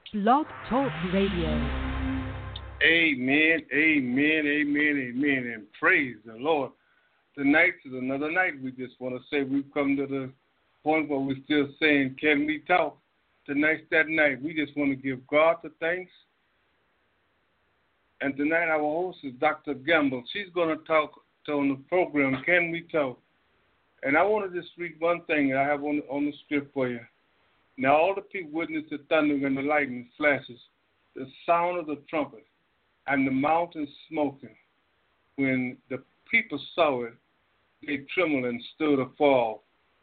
Blog Talk Radio. Amen, amen, amen, amen, and praise the Lord. Tonight is another night. We just want to say we've come to the point where we're still saying, can we talk? Tonight's that night. We just want to give God the thanks. And tonight our host is Dr. Gamble. She's going to talk on the program, Can We Talk? And I want to just read one thing that I have on the script for you. Now all the people witnessed the thunder and the lightning flashes, the sound of the trumpet, and the mountains smoking. When the people saw it, they trembled and stood afar.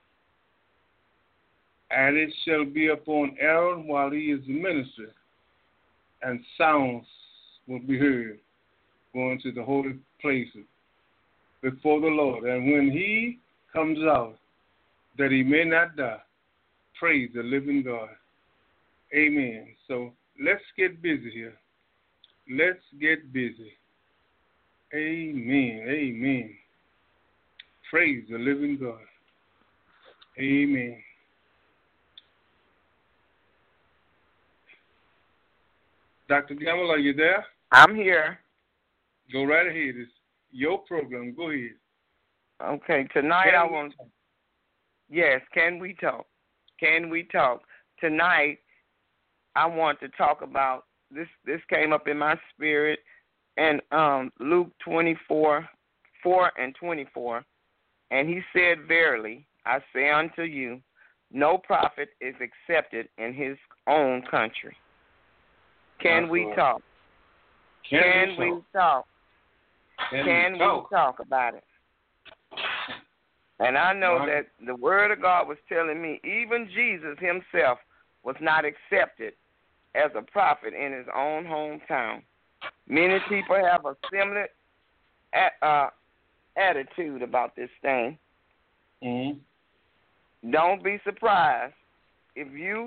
And it shall be upon Aaron while he is the minister, and sounds will be heard going to the holy places before the Lord. And when he comes out, that he may not die, praise the living God. Amen. So let's get busy here. Let's get busy. Amen. Amen. Praise the living God. Amen. Dr. Gamble, are you there? I'm here. Go right ahead. It's your program. Go ahead. Okay, tonight I want to... Yes, can we talk? Can we talk? Tonight I want to talk about, this came up in my spirit, and Luke 24:4-24, and he said, verily, I say unto you, no prophet is accepted in his own country. Can we talk? Can we talk? Can we talk about it? And I know that the word of God was telling me even Jesus himself was not accepted as a prophet in his own hometown. Many people have a similar attitude about this thing. Mm-hmm. Don't be surprised if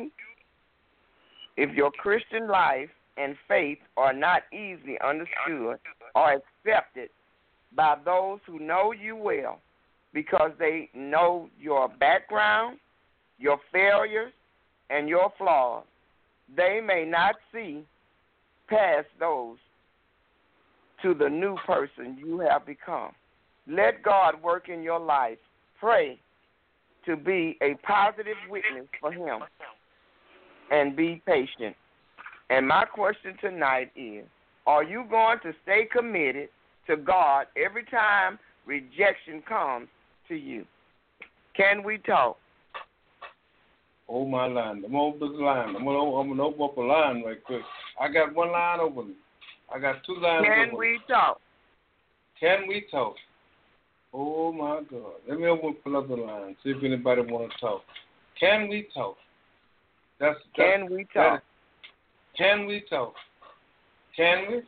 your Christian life and faith are not easily understood or accepted by those who know you well, because they know your background, your failures, and your flaws. They may not see past those to the new person you have become. Let God work in your life. Pray to be a positive witness for him, and be patient. And my question tonight is, are you going to stay committed to God every time rejection comes to you? Can we talk? Oh, my line. I'm going to open the line. I'm going to open up a line right quick. I got one line open. I got two lines open. Can we talk? Can we talk? Oh, my God. Let me open up another line, see if anybody want to talk. Can we talk? Can we talk? Can we talk? Can we?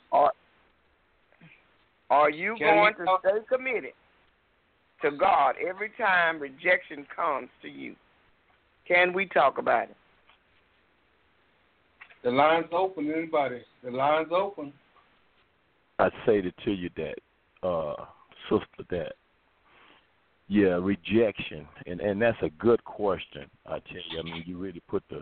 Are you going to stay committed to God every time rejection comes to you? Can we talk about it? The line's open, anybody. The line's open. I say to you that, sister, that rejection, and that's a good question. I tell you, I mean, you really put the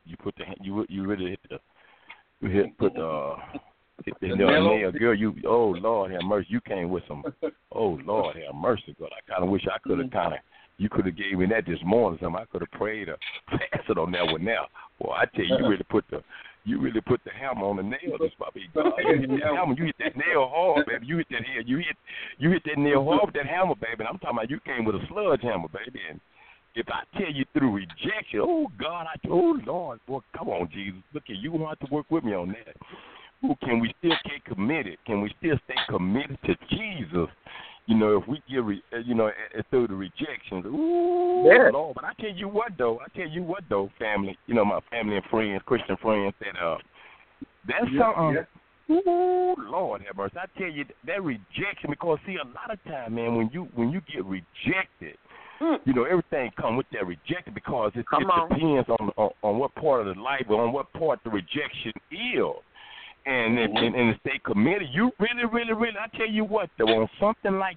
nail, girl. Oh Lord have mercy, you came with some. Oh Lord have mercy, God. I kind of wish I could have you could have gave me that this morning. Something I could have prayed or fasted on that one now. Boy, I tell you, you really put the hammer on the nail. This probably God. You hit that hammer. You hit that nail hard, baby. You hit that head. You hit that nail hard with that hammer, baby. And I'm talking about you came with a sludge hammer, baby. And if I tell you through rejection, oh God, oh Lord, boy, come on, Jesus. Look at you. Want to work with me on that. Ooh, can we still stay committed? Can we still stay committed to Jesus? You know, if we get, through the rejections, Lord. But I tell you what, though, family, my family and friends, Christian friends, that's something. Yeah. Ooh, Lord have mercy. I tell you, that rejection, because, see, a lot of time, man, when you get rejected, everything come with that rejection, because it depends on what part of the life or on what part the rejection is. And stay committed. You really, really, really, I tell you what, though, on something like that,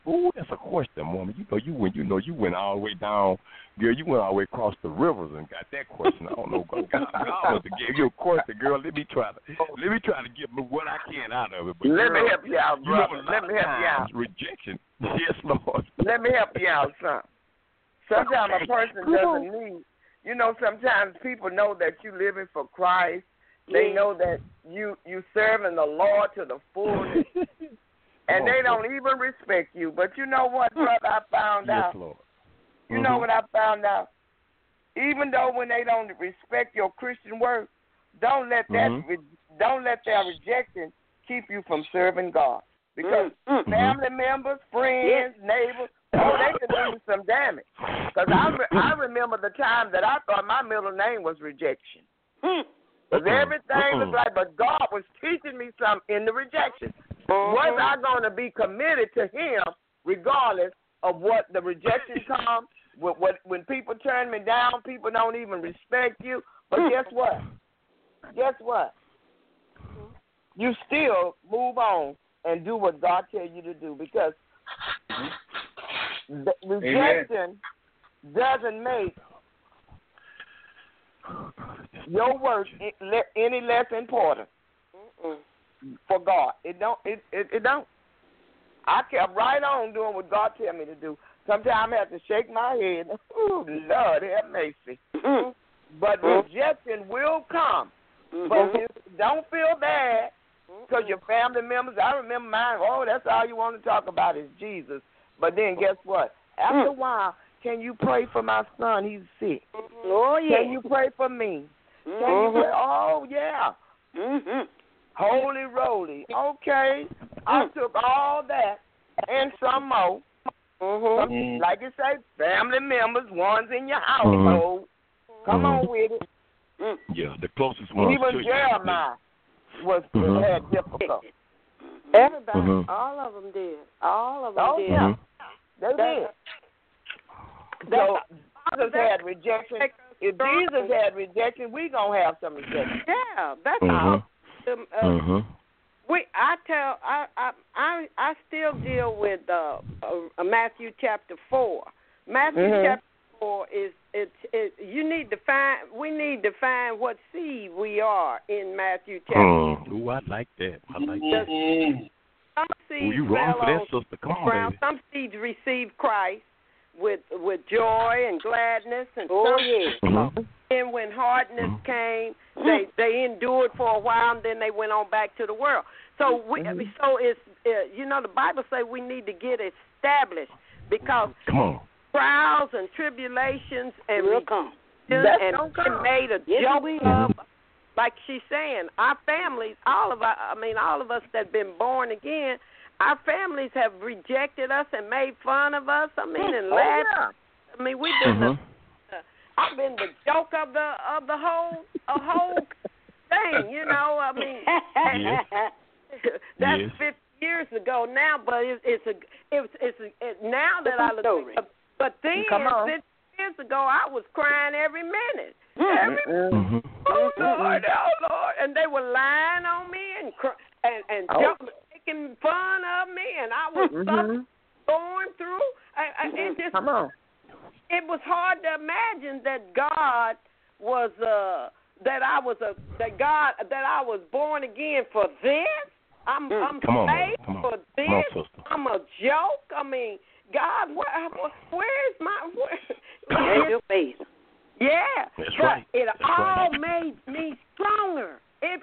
Ooh, that's a question, woman. You went all the way down, girl. You went all the way across the rivers and got that question. I don't know. God must have gave you a question, girl. Let me try to get what I can out of it. But let girl, me help you out, brother. Let me help you out. Rejection. Yes, Lord. Let me help you out, son. Sometimes a person doesn't need. You know, sometimes people know that you living for Christ. They know that you serving the Lord to the fullness. And they don't even respect you. But you know what, brother, I found out? Yes, Lord. You know what I found out? Even though when they don't respect your Christian work, don't let their rejection keep you from serving God. Because family members, friends, neighbors, they can do you some damage. Because I remember the time that I thought my middle name was rejection. Because everything was right, but God was teaching me something in the rejection. Was I going to be committed to Him regardless of what the rejection comes? When people turn me down, people don't even respect you. But guess what? You still move on and do what God tells you to do, because the rejection doesn't make your work any less important for God. It don't. I kept right on doing what God tell me to do. Sometimes I have to shake my head. Ooh, Lord, have mercy. But rejection will come. But don't feel bad because your family members. I remember mine. Oh, that's all you want to talk about is Jesus. But then guess what? After a while, can you pray for my son? He's sick. Oh yeah. Can you pray for me? Can you pray? Oh yeah. Holy roly. Okay. I took all that and some more. Like you say, family members, ones in your household. Come on with it. Yeah, the closest one. Even Jeremiah had difficulty. Everybody, all of them did. All of them did. Yeah. They did. So Jesus had rejection. If Jesus had rejection, we gonna have some rejection. Yeah, that's all. I still deal with Matthew chapter 4. Matthew chapter 4 is we need to find what seed we are in Matthew chapter 4. Ooh, I like that. Some seeds you wrong for that, sister. Come on, baby. Some seeds receive Christ with joy and gladness and and when hardness came, they endured for a while, and then they went on back to the world. So it's the Bible says we need to get established, because trials and tribulations and made a joke of. Like she's saying, our families, all of us that been born again, our families have rejected us and made fun of us. And laughed. I mean, we've been I've been the joke of the whole thing. You know, I mean, that's 50 years ago now, but it's now that I look. But then 50 years ago, I was crying every minute. Oh Lord, and they were lying on me and making fun of me, and I was going through. It was hard to imagine that God was that I was born again for this. I'm saved for this. I'm a joke. I mean, God, where's my your face? Yeah, that's but right. It all made me stronger.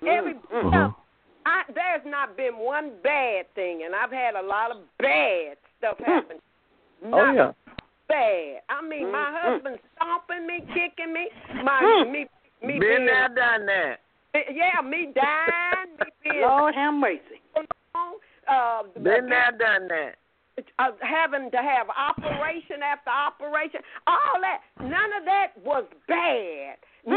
There's not been one bad thing, and I've had a lot of bad stuff happen. Not bad. I mean, my husband stomping me, kicking me, me been there, done that. Yeah, me dying, me being Lord have mercy. Been there, done that. Having to have operation after operation, all that, none of that was bad.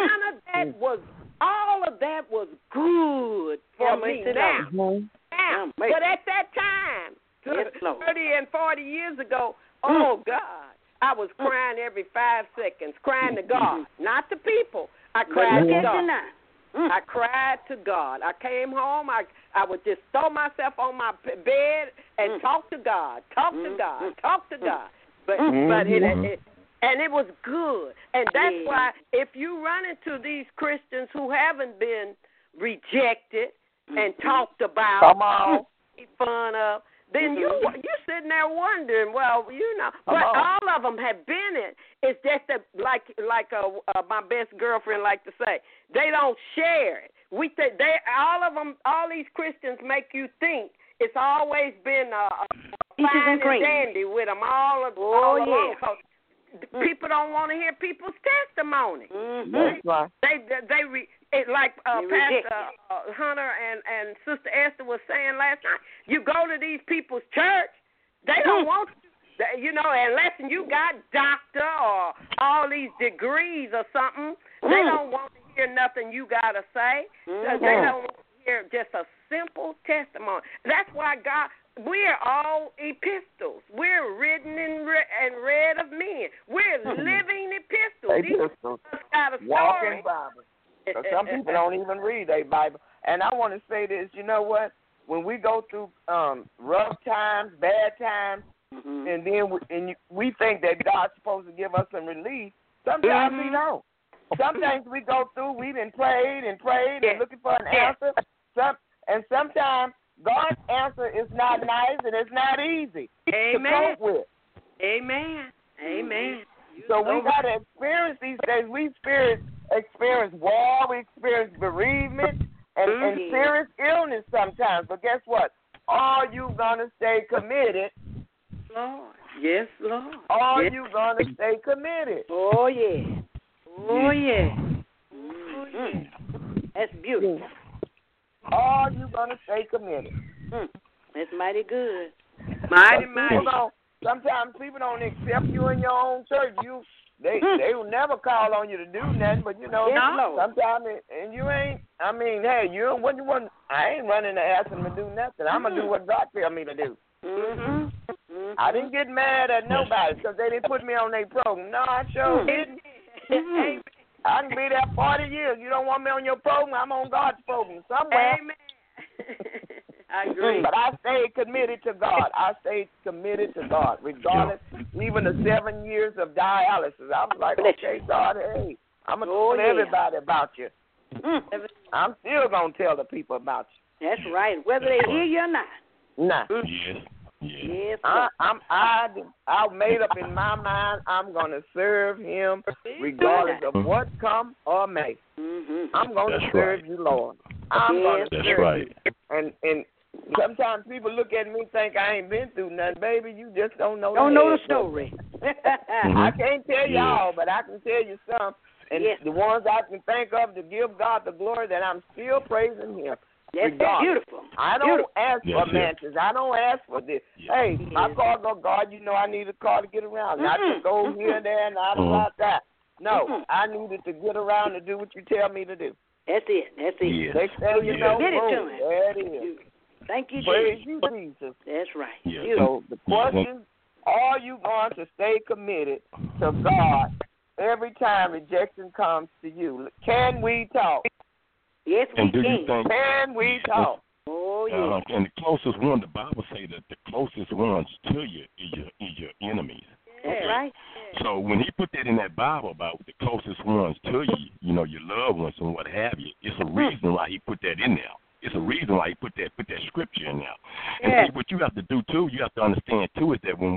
All of that was good for me now. But at that time, 30 and 40 years ago, oh God, I was crying every 5 seconds, crying to God, not to people. I cried to God. I cried to God. I came home. I would just throw myself on my bed and talk to God. Talk to God. Talk to God. But it was good. And that's why if you run into these Christians who haven't been rejected and talked about, made fun of, then you're sitting there wondering, well, but all of them have been it. It's just that, like my best girlfriend like to say, they don't share it. We think all these Christians make you think it's always been fine and dandy with them all along. People don't want to hear people's testimony. That's right. Like Pastor Hunter and Sister Esther was saying last night, you go to these people's church, they don't want you, unless you got doctor or all these degrees or something, they don't want to hear nothing you got to say. They don't want to hear just a simple testimony. That's why we're all epistles. We're written and read of men. We're living epistles. These epistles got a story. Walking Bible. Some people don't even read their Bible. And I want to say this, you know what? When we go through rough times, bad times, and then we think that God's supposed to give us some relief, sometimes we don't. Sometimes we go through, we've been prayed and looking for an answer. And sometimes God's answer is not nice and it's not easy to cope with. Amen. So we got to experience these days. We experience war, we experience bereavement, and serious illness sometimes. But guess what? Are you going to stay committed? Lord. Yes, Lord. Are you going to stay committed? Oh, yeah. Oh, yeah. That's beautiful. Are you going to stay committed? That's mighty good. Mighty. Sometimes people don't accept you in your own church. They will never call on you to do nothing, but sometimes and you ain't. I mean, hey, what you want? I ain't running to ask them to do nothing. I'm gonna do what God tell me to do. I didn't get mad at nobody because they didn't put me on their program. No, I sure didn't. I can be there 40 years. You don't want me on your program? I'm on God's program somewhere. Amen. I agree. But I stayed committed to God. Regardless, even the 7 years of dialysis. I was like, okay, God, hey, I'm going to tell everybody about you. I'm still going to tell the people about you. That's right, whether they hear you or not. Nah. Yes. I made up in my mind I'm going to serve him regardless of what come or may. I'm going to serve you, Lord. I'm going to serve you. And sometimes people look at me and think I ain't been through nothing. Baby, you just don't know the story. I can't tell you all, but I can tell you some. And the ones I can think of to give God the glory that I'm still praising him. That's beautiful. I don't ask for mansions. I don't ask for this. Hey, my car go, God, I need a car to get around. Not to go here, there, and not about that. No, I needed to get around to do what you tell me to do. That's it. Yes. Next thing you know, boom, there it is. Thank you, Praise Jesus. you, Jesus. That's right. Yeah. So the question, are you going to stay committed to God every time rejection comes to you? Can we talk? Yes, we can. Can we talk? Oh, yeah. And the closest one, the Bible say that the closest ones to you is your enemies. That's right. So when he put that in that Bible about the closest ones to you, your loved ones and what have you, it's a reason why he put that in there. It's a reason why he put that scripture in there. And see, what you have to do too, you have to understand too, is that when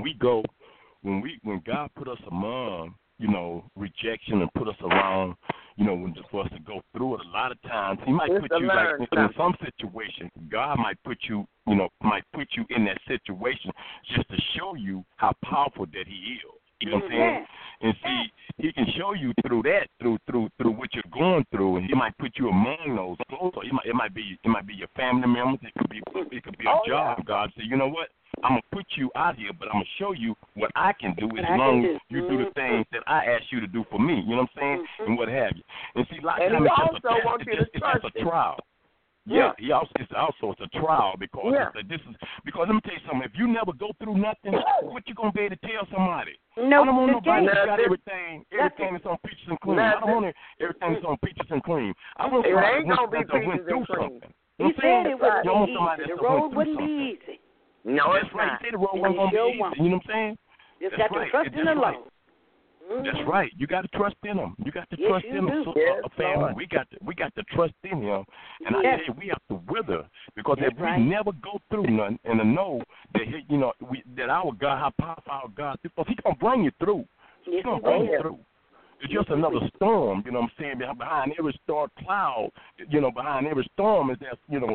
God put us among, rejection and put us around, for us to go through it, a lot of times he might put you like in some situation. God might put you, in that situation just to show you how powerful that he is. You know what I'm saying? And see, he can show you through that, through what you're going through, and he might put you among those close. It might be your family members. It could be a job. God said, you know what? I'm gonna put you out here, but I'm gonna show you what I can do as long as you do the things that I asked you to do for me. You know what I'm saying? And what have you? And see, a lot of times it's just a trial. Yeah, he also it's a trial because this is because let me tell you something. If you never go through nothing, what you gonna be able to tell somebody? No, I don't want nobody that got everything that's on peaches and cream. I don't want everything that's on peaches and cream. I want somebody that went through something. He said it wouldn't be easy. The road wouldn't be easy. No, that's right. He said the road wasn't gonna be easy. You know what I'm saying? Just got to trust in the Lord. That's right. You got to trust in him. You got to trust in him. So, family, we got to trust in him. And I tell you, we have to wither because if we never go through nothing and to know that that our God, how powerful our God is, because He's gonna bring you through. He's gonna bring you through. It's just another storm, you know what I'm saying? Behind every star cloud, behind every storm is that, you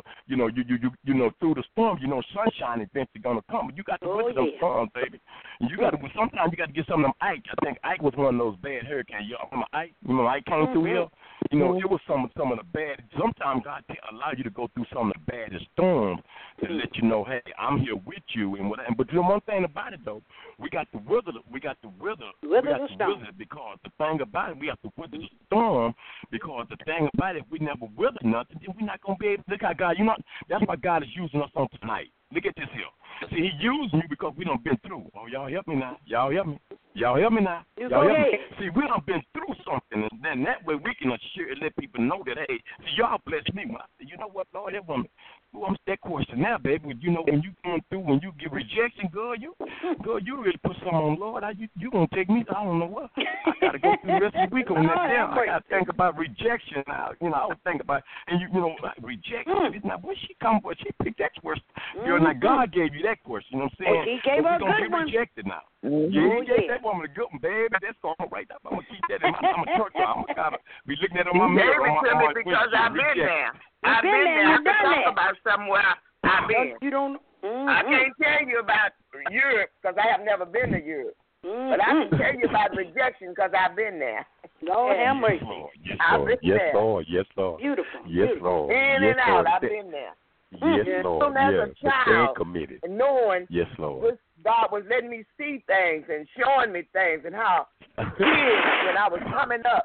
through the storm, sunshine eventually gonna come. But you got to wither those storms, baby. And you got to. Sometimes you got to get some of them Ike. I think Ike was one of those bad hurricanes. Y'all remember Ike? Ike came through here. It was some of the bad. Sometimes God allow you to go through some of the baddest storms to let you know, hey, I'm here with you and whatever. But the one thing about it though, we got to wither. We got to wither because the thing about it, we have to wither the storm because the thing about it, if we never wither nothing, then we're not gonna be able to look at God. That's why God is using us on tonight. Look at this here. See, He used me because we done been through. Oh, y'all help me now. Y'all help me now. Y'all help me. See, we done been through something, and then that way we can assure and let people know that, hey, see, y'all bless me. When I say, you know what, Lord, that woman, I'm that question now, baby. When you going through, when you get rejection, girl, you really put something on, Lord. You gonna take me to I don't know what. I gotta go through the rest of the week on that down. I gotta think about rejection now. I was thinking about, and rejection. Now, when she come, but she picked that question. Now God gave you that question. You know what I'm saying? He gave her a good one. Rejected now. Yeah, he gave that woman a good one, baby. That's going right now. I'm gonna keep that in my church. I'm gonna kind of be looking at it on my mirror. Because I've been there. I've been there. I can talk about somewhere I've been. You don't. I can't tell you about Europe because I have never been to Europe. But I can tell you about rejection because I've been there. Lord have mercy. Yes, Lord. Beautiful. Yes, Lord. In and out, I've been there. Yes, Lord. So as a child, committed. And knowing Lord. God was letting me see things and showing me things and how kids, when I was coming up,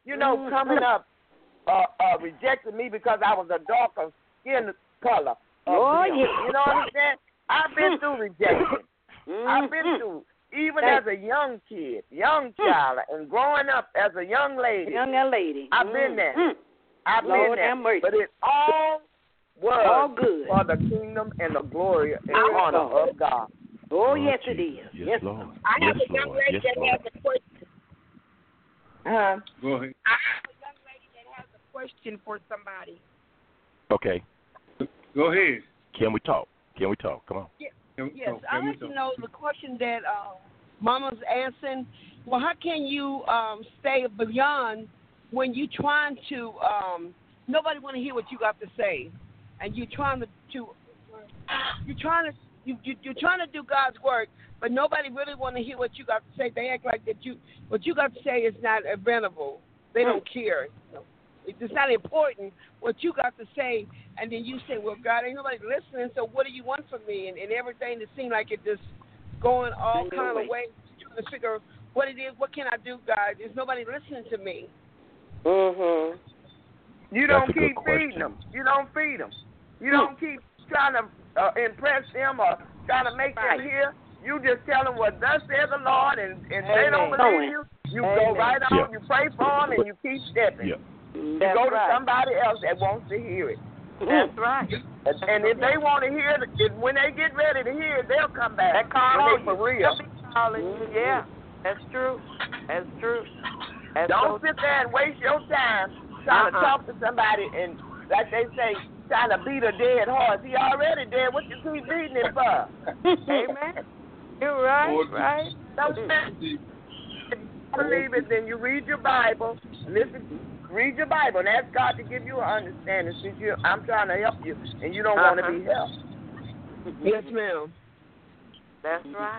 rejected me because I was a darker skin color. You know what I'm saying? I've been through rejection. I've been through, even as a young kid, young child, and growing up as a young lady. I've been there. I've been there. But it all was good for the kingdom and the glory and honor of God. Oh, yes, it is. Yes, Lord. I have a young lady that has a question. Go ahead. I have a young lady that has a question for somebody. Okay. Go ahead. Can we talk? Come on. Yes, I'd like to know the question that Mama's asking. Well, how can you stay beyond when you're trying to? Nobody want to hear what you got to say, and you're trying to do God's work, but nobody really want to hear what you got to say. They act like what you got to say is not available. They don't care. It's not important what you got to say, and then you say, well, God, ain't nobody listening, so what do you want from me? And everything that seems like it just going all kind of ways, trying to figure what it is, what can I do, God? There's nobody listening to me. You don't keep feeding them. You don't feed them. You don't keep trying to impress them or trying to make them hear. You just tell them what thus says the Lord, and they don't believe you. You go right on, you pray for them, and you keep stepping. You go to somebody else that wants to hear it. That's right. And if they want to hear it, when they get ready to hear it, they'll come back. They call on for real. Yeah, that's true. Don't sit there and waste your time trying to talk to somebody and, like they say, trying to beat a dead horse. He already dead. What you keep beating him for? Amen. You're right. Believe it, then you read your Bible. Read your Bible and ask God to give you an understanding. Since I'm trying to help you, and you don't want to be helped. Yes, ma'am. That's right.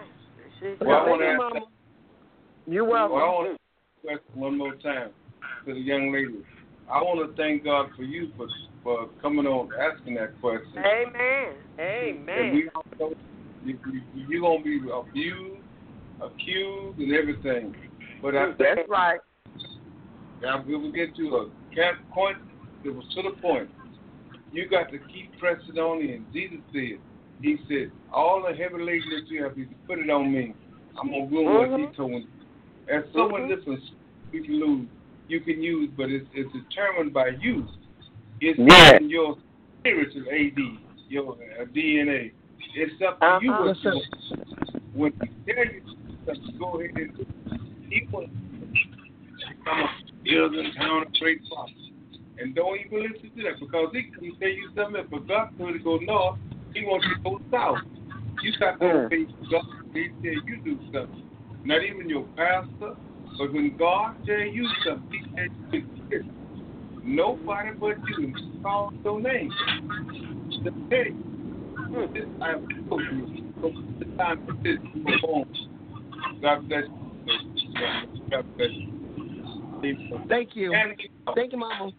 You're welcome. I want to ask one more time to the young lady. I want to thank God for you for coming on asking that question. Amen. You're going to be abused, accused, and everything. But that's right. We will get to a point that was to the point. You got to keep pressing on in. Jesus said, he said, all the heavy laden that you have, you put it on me. I'm going to do what he told me. And so many different you can lose, you can use, but it's determined by you. It's in your spiritual AD, your DNA. It's up to you what you want. When he tells you to go ahead and do it, he wants to come up build and town and great prophets. And don't even listen to that, because he can tell you something. If God told you to go north, he wants you to go south. You got to obey God. He said you do something. Not even your pastor, but when God tell you something, he said you do it. Nobody but you call your name. The day, this I have told you, from the time that this you were born. God bless you. God bless you. Thank you. Thank you, Mama.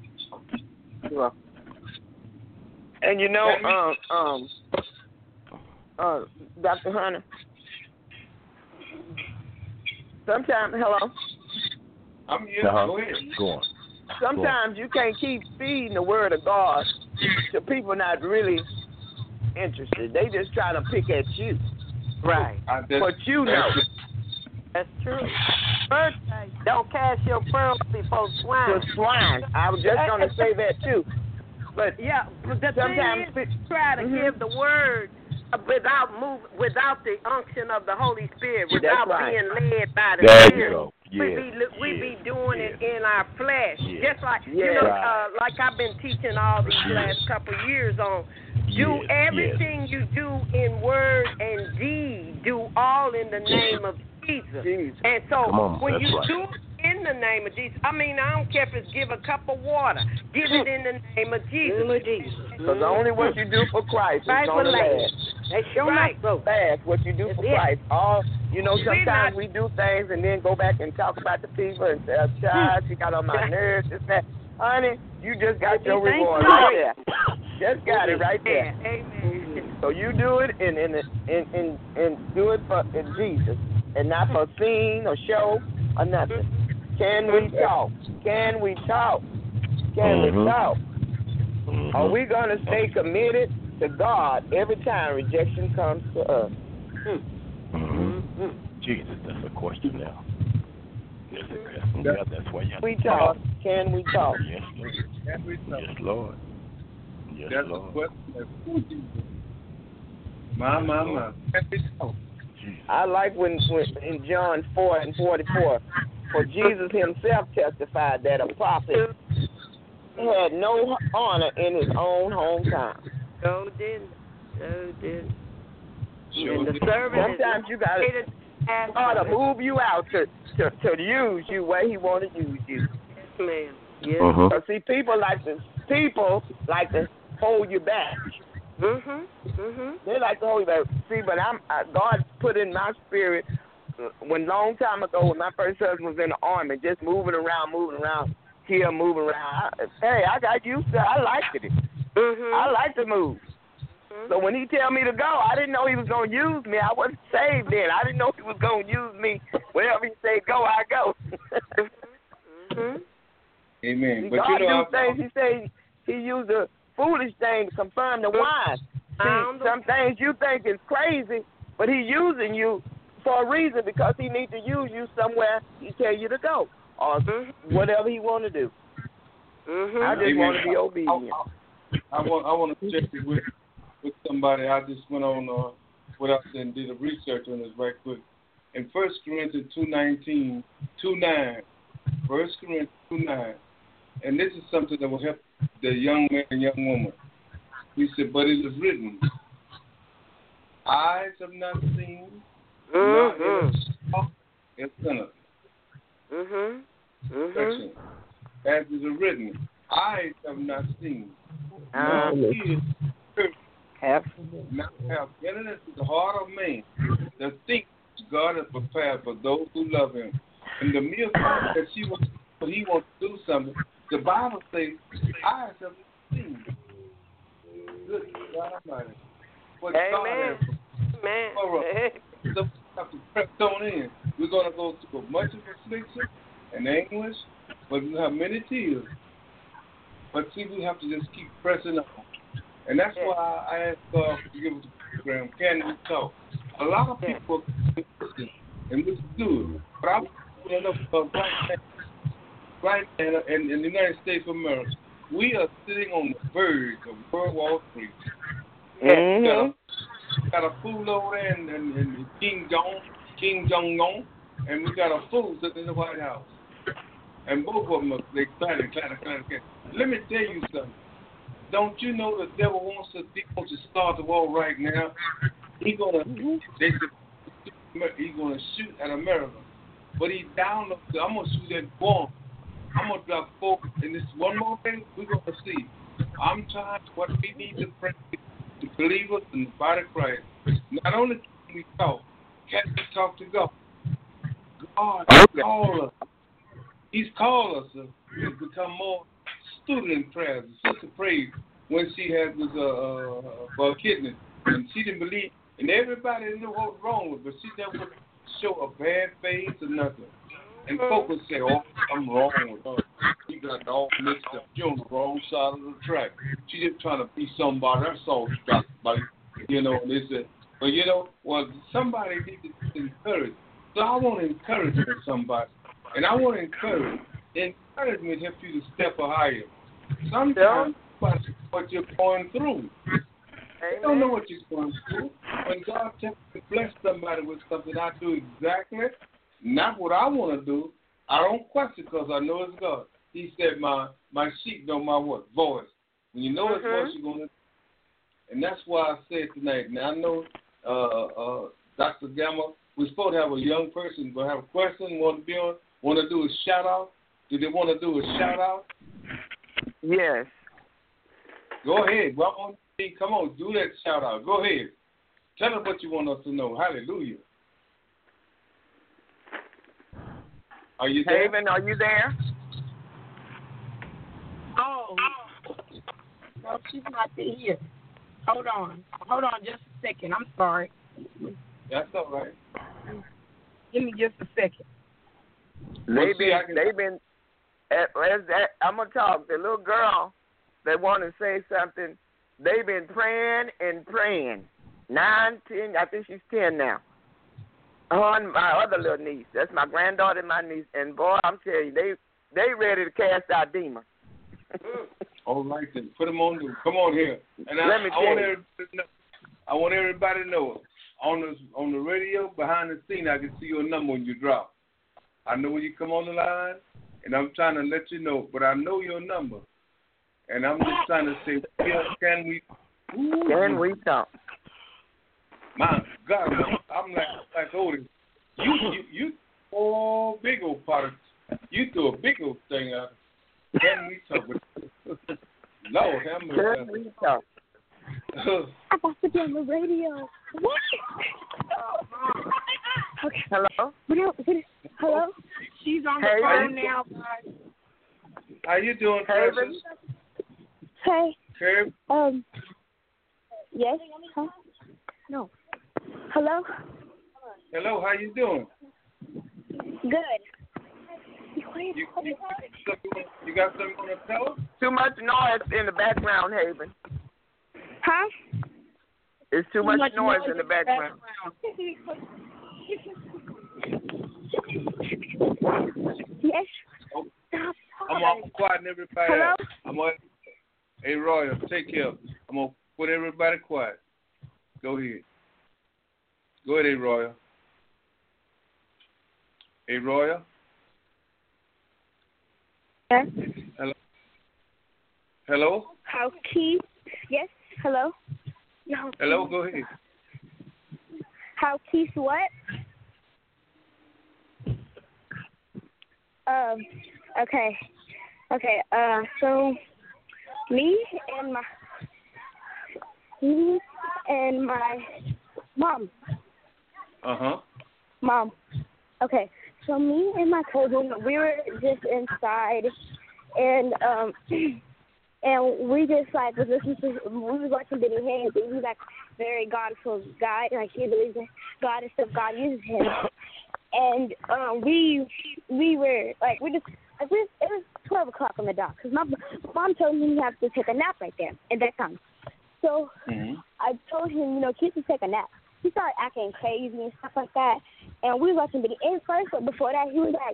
And you know, Dr. Hunter, sometimes, hello? I'm here. Go ahead. Go on. Sometimes you can't keep feeding the word of God to people not really interested. They just try to pick at you. Right. But you know. That's true. First, don't cast your pearls before swine. The swine. I was just going to say that too. But yeah, but the sometimes thing is, try to give the word without the unction of the Holy Spirit, without being led by the Spirit. We be doing it in our flesh, just like like I've been teaching all these last couple of years on. Do everything you do in word and deed. Do all in the name of Jesus. And so when you do it in the name of Jesus, I mean, I don't care if it's give a cup of water. Give it in the name of Jesus. Because only what you do for Christ is going to last. That's right. Fast what you do for Christ. Sometimes we do things and then go back and talk about the people and say, child, you got on my nerves, this, that. Honey, you just got your reward right there. Just got it right there. Amen. So you do it and do it for Jesus and not for scene or show or nothing. Can we talk? Can we talk? Can we talk? Are we going to stay committed to God every time rejection comes to us? Jesus, that's a question now. That's why you have we talk. Can we talk? Yes, Lord. Yes, that's Lord. The question. My. I like when in John 4:44, for Jesus himself testified that a prophet had no honor in his own hometown. So didn't. And the servant sometimes you got to move you out to use you where he want to use you. Yes, ma'am. Yes. Because see, people like to hold you back. They like to hold you back. See, but God put in my spirit long time ago when my first husband was in the army, just moving around here, moving around. I got used to it. I liked it. I like to move. So when he tell me to go, I didn't know he was going to use me. I wasn't saved then. I didn't know he was going to use me. Wherever he say go, I go. Amen. But God do things. He say he used the foolish thing to confirm the wise. See, some things you think is crazy, but he using you for a reason because he needs to use you somewhere he tell you to go or whatever he want to do. I just want to be obedient. I want to check it with somebody. I just went on without saying did a research on this right quick. In 1 Corinthians 2:9, 1 Corinthians 2:9, and this is something that will help the young man and young woman. He said, but it is written, eyes have not seen, nor ears have sinners. As it is written, eyes have not seen, nor ears have entered into the heart of man the things God has prepared for those who love him. And the mere fact that he wants to do something, the Bible says, eyes have not seen. Good God Almighty. What Amen. Amen. So we have to press on in. We're going to go through much of affliction and anguish, but we have many tears. But see, we have to just keep pressing on. And that's why I asked God to give us the program, Can We Talk? A lot of people listen, and this is good. But I want to know because right now in the United States of America, we are sitting on the verge of World War III. Got a fool over there and Kim Jong-un, and we got a fool sitting in the White House. And both of them are excited. Let me tell you something. Don't you know the devil wants to start the war right now? He's gonna shoot at America, but he's down. I'm gonna shoot at Guam. I'm gonna drop 4. And this one more thing we're gonna see. I'm trying. What we need to pray to believers in the body of Christ. Not only can we talk to God. God called us. He's called us to become more student in prayers. Sister prayed when she was for a kidney, and she didn't believe, and everybody knew what was wrong with her, but she never would show a bad face or nothing. And folks would say, "Oh, I'm wrong with her. She got all mixed up. You're on the wrong side of the track. She just trying to be somebody. That's all she got, buddy." And they said, "Well, somebody needs to encourage." So I want to encourage somebody, and I want to encourage. Encouragement helps you to step higher. Sometimes what you're going through. You don't know what you're going through. When God tells me to bless somebody with something, I do exactly not what I want to do. I don't question because I know it's God. He said, my sheep know my what? Voice. When you know his voice, you're going to. And that's why I said tonight. Now, I know Dr. Gamma, we're supposed to have a young person going to have a question, want to do a shout-out. Do they want to do a shout-out? Yes. Go ahead. Well, come on, do that shout-out. Go ahead. Tell us what you want us to know. Hallelujah. Are you there? Haven, are you there? Oh. No, she's not here. Hold on just a second. I'm sorry. That's all right. Give me just a second. They've been I'm going to talk. The little girl that want to say something, they've been praying and praying. 9, 10, I think she's 10 now. On my other little niece. That's my granddaughter and my niece. And, boy, I'm telling you, they ready to cast out demons. All right, then. Put them on. Come on here. And I want everybody to know on the radio, behind the scene, I can see your number when you drop. I know when you come on the line, and I'm trying to let you know, but I know your number. And I'm just trying to say, can we talk? My God, I'm like Otis. You big old part. You threw a big old thing out. Can we talk? Lord, have mercy. Can we talk? I'm about to be on the radio. What? Okay. Hello? Hello? She's on the phone now, guys. How you doing, Francis? Hey. Herb? Yes? Huh? No. Hello? Hello, how you doing? Good. You got something you want to tell us? Too much noise in the background, Haven. Huh? It's too much noise in the background. Yes. I'm all quiet and everybody Hello? else. Hey, Royal, take care. I'm going to put everybody quiet. Go ahead. Go ahead, hey, Royal. Hey, Royal. Yes. Hello? How Keith? Yes. Hello? No. Hello, go ahead. How Keith what? Okay. So me and my mom. Mom. Okay. So me and my cousin, we were just inside, and we just was listening to, we was watching Benny Hinn, and he's like very godful guy, like he believes in God and stuff. God uses him, and we were like we just it was 12 o'clock on the dot because my mom told me he had to take a nap right there at that time. So I told him, he should take a nap. He started acting crazy and stuff like that, and we was watching video. And first, but before that, he was like,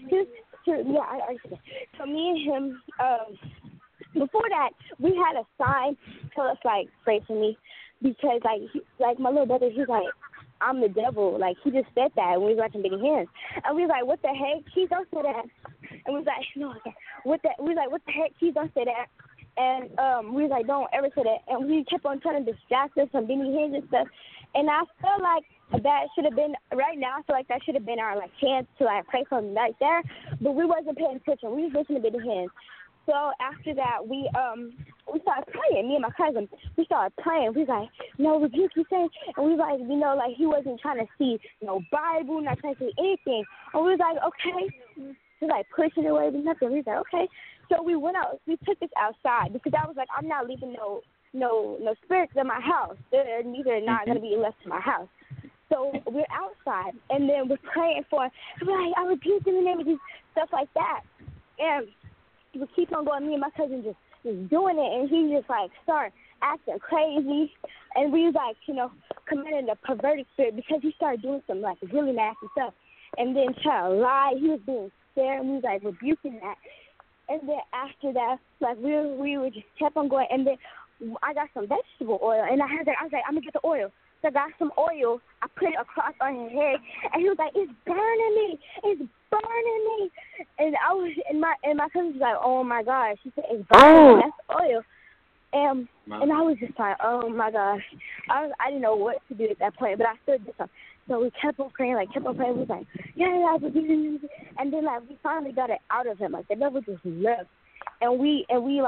so me and him, before that, we had a sign tell us like, pray for me, because like my little brother, he's like, I'm the devil. Like, he just said that when we was watching Big Hands. And we was like, what the heck? Keith, don't say that. And we was like, no, what the heck? Keith, don't say that. And we was like, don't ever say that. And we kept on trying to distract us from Benny Hinn and stuff. And I feel like that should have been, right now, I feel like that should have been our, like, chance to, like, pray for him right there. But we wasn't paying attention. We was listening to Benny Hinn. So after that, we started praying, me and my cousin. We started praying. We was like, no, rebuke, he said. And we was like, like he wasn't trying to see no Bible, not trying to see anything. And we was like, okay. He was like pushing away with nothing. We was like, okay. So we went out. We took this outside because I was like, I'm not leaving no spirits in my house. They're not going to be left in my house. So we're outside, and then we're praying for, we're like, I rebuke in the name of Jesus, stuff like that. And we keep on going. Me and my cousin just doing it, and he just like start acting crazy, and we was like, committing a perverted spirit because he started doing some like really nasty stuff, and then trying to lie. He was being scared, and we was like rebuking that. And then after that, like we were just kept on going, and then I got some vegetable oil, and I was like, I'm gonna get the oil. So I got some oil, I put it across on his head, and he was like, it's burning me, it's burning me. And I was, and my cousin was like, oh my gosh. She said, it's burning me, that's oil. And I was just like, oh my gosh. I didn't know what to do at that point, but I still did something. So we kept on praying. We was like, yeah, and then like we finally got it out of him. Like the devil just left. And we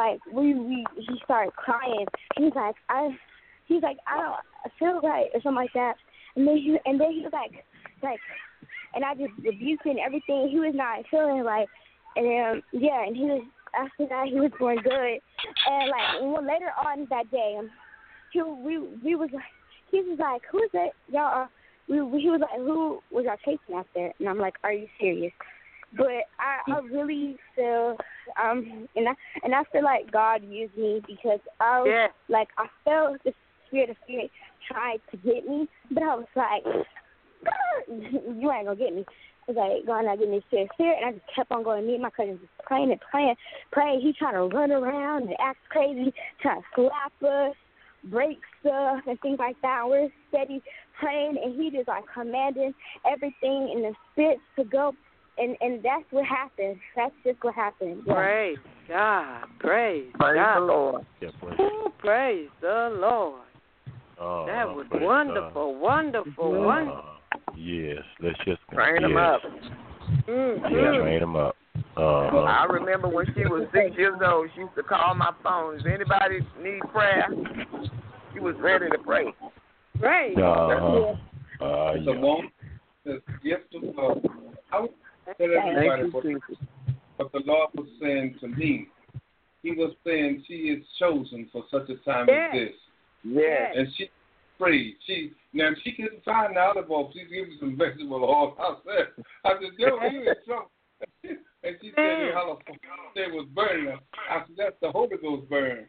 he started crying. He's like, I don't feel right or something like that. And then he was like, and I just rebuked and everything. He was not feeling right. And then and he was, after that he was going good. And like later on that day, he was like, who's it, y'all? He was like, who was y'all chasing after? And I'm like, are you serious? But I really feel and I feel like God used me because I felt the spirit of fear tried to get me, but I was like, you ain't gonna get me. I was like, God not getting me spirit of fear, and I just kept on going. Me and my cousin just praying. He trying to run around and act crazy, trying to slap us, break stuff and things like that. And we're steady praying, and he just like commanding everything in the spirits to go. And that's what happened. That's just what happened. Yeah. Praise God. Praise God. The Lord. Yeah, Praise the Lord. That was wonderful, wonderful. Yes, let's just train them up. Yeah, train them up. I remember when she was 6 years old, she used to call my phone. Does anybody need prayer? She was ready to pray. Right. The gift of love. I would tell everybody what the Lord was saying to me. He was saying she is chosen for such a time as this. Yeah. And she prayed. She couldn't find the olive oil. She gave me some vegetable oil. I said, yo, you in trouble. And she said, the olive oil was burning. I said, that's the Holy Ghost burn.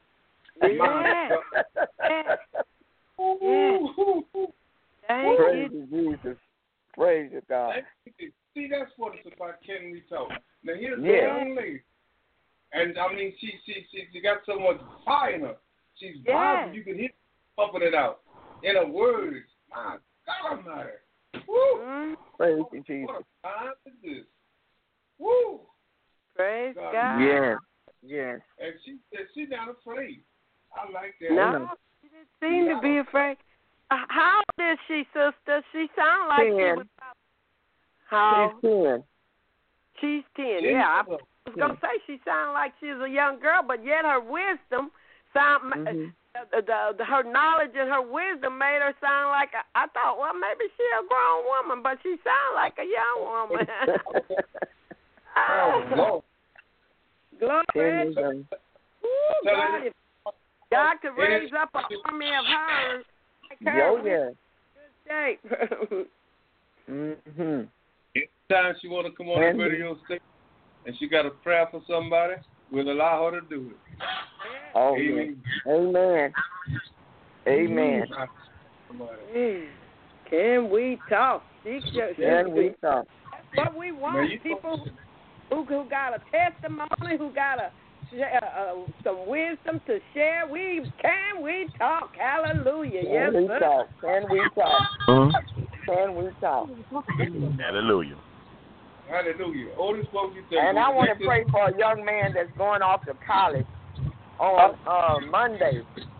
Praise you, Jesus. Praise you, God. See, that's what it's about. Can we talk? Now here's the young lady, and I mean, she got so much fire in her. She's vibrant. You can hear her pumping it out in her words. My God Almighty. Woo! Praise you, Jesus. What a time is this? Woo! Praise God. Yes. And she said she's not afraid. I like that. No, she didn't seem to be afraid. How old is she, sister? She sounds like 10. she was about... How? She's 10. She's 10. Yeah, I was going to say she sounded like she's a young girl, but yet her wisdom her knowledge and her wisdom made her sound like I thought, well, maybe she's a grown woman, but she sounds like a young woman. Oh, Glory. Ooh, God could raise up an army of her. Good shape. Anytime she want to come on the radio station, and she got a prayer for somebody, we'll allow her to do it. Oh, Amen. Amen. Amen. Can we talk? Can we talk? But we want people who got a testimony, who got some wisdom to share. Can we talk? Hallelujah. Yes, sir. Can we talk? Mm-hmm. Can we talk? Hallelujah. Hallelujah. Oldest folks, you say, and I want to pray for a young man that's going off to college on Monday.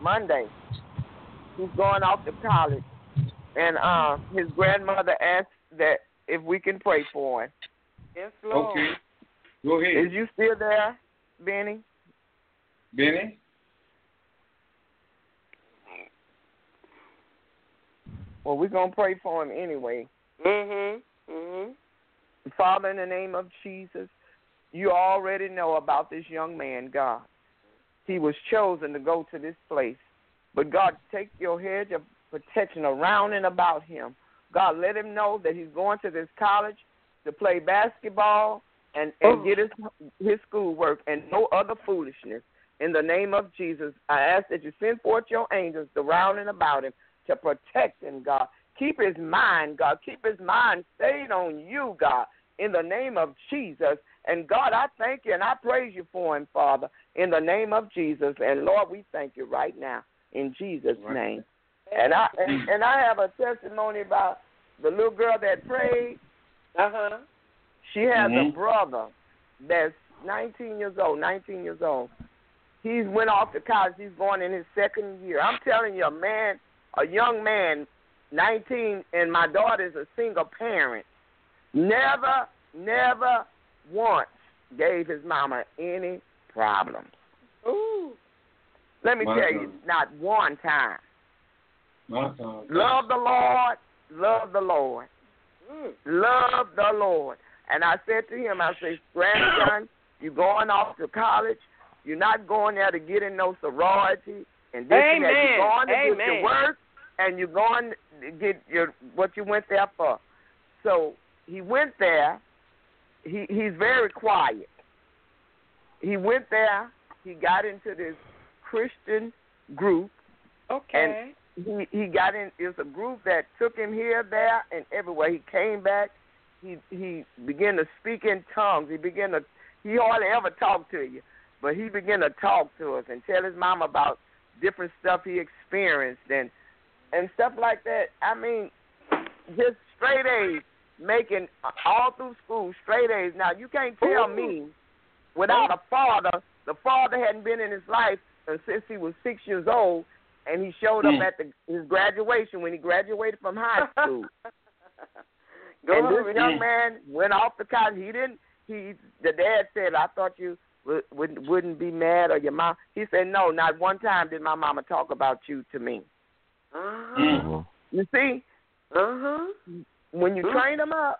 He's going off to college. And his grandmother asked that if we can pray for him. Yes, Lord. Okay. Go ahead. Is you still there, Benny? Benny? Well, we're going to pray for him anyway. Father, in the name of Jesus, you already know about this young man, God. He was chosen to go to this place. But, God, take your hedge of protection around and about him. God, let him know that he's going to this college to play basketball and get his schoolwork and no other foolishness. In the name of Jesus, I ask that you send forth your angels around and about him to protect him, God. Keep his mind, God. Keep his mind stayed on you, God, in the name of Jesus. And, God, I thank you and I praise you for him, Father, in the name of Jesus. And, Lord, we thank you right now in Jesus' name. And I have a testimony about the little girl that prayed. She has a brother that's 19 years old. He went off to college. He's going in his second year. I'm telling you, a young man, 19, and my daughter's a single parent, never once gave his mama any problems. Ooh. Let me tell you, not one time. My God. Love the Lord. Love the Lord. Love the Lord. And I said to him, I said, grandson, you're going off to college. You're not going there to get in no sorority and this and that. You're going to get your work, and you're going to get what you went there for. So he went there. He's very quiet. He went there. He got into this Christian group. Okay. And he got in. It was a group that took him here, there, and everywhere. He came back. He began to speak in tongues. He hardly ever talked to you, but he began to talk to us and tell his mom about different stuff he experienced and stuff like that. I mean, just straight A's, making all through school straight A's. Now, you can't tell me without a father. The father hadn't been in his life since he was 6 years old, and he showed up at his graduation when he graduated from high school. And this young man went off to college. The dad said, I thought you wouldn't be mad, or your mom. He said, no, not one time did my mama talk about you to me. You see? When you train them up,